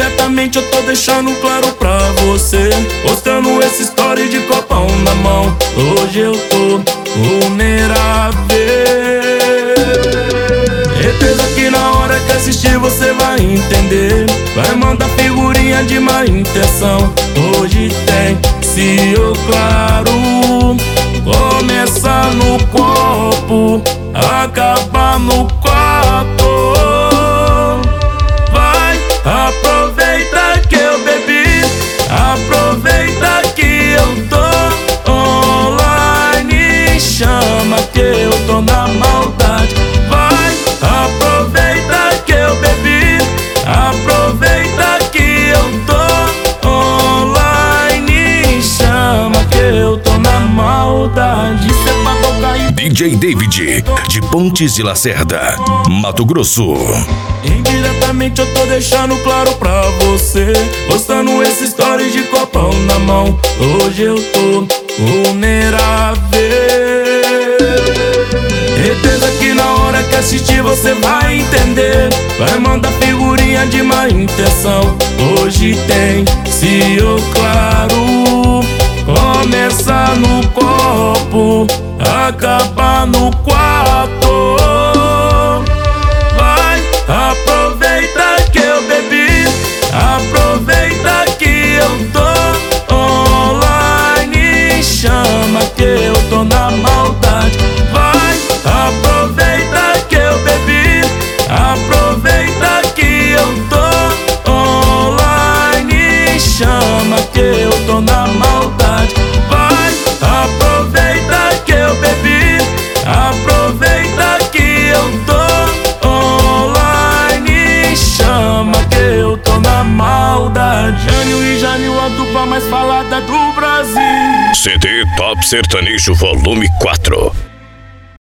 Indiretamente eu tô deixando claro pra você, postando esse story de copão na mão. Hoje eu tô vulnerável. Certeza que na hora que assistir você vai entender. Vai mandar figurinha de má intenção. Hoje tem CEO claro. Começa no copo, acaba no quarto. Vai, aproveita que eu bebi, aproveita que eu tô online. Chama que eu tô na maldade. Vai, aproveita que eu bebi, aproveita que eu tô online. Chama que eu tô na maldade. Isso é pra tocar em DJ David, de Pontes de Lacerda, Mato Grosso. Indiretamente eu tô deixando claro pra você, postando esse story de copão na mão. Hoje eu tô vulnerável. Certeza que na hora que assistir você vai entender. Vai mandar figurinha de má intenção. Hoje tem CEO claro. Começa no copo, acaba no quarto. Vai, aproveita que eu bebi, aproveita que eu tô online. Chama que eu tô na maldade. Vai, aproveita que eu bebi, aproveita que eu tô online. Chama que eu tô na maldade. Vai, aproveita que eu bebi, aproveita que eu tô online. Chama que eu tô na maldade. Jânio e Jânio, a dupla mais falada do Brasil. CD Top Sertanejo Volume 4.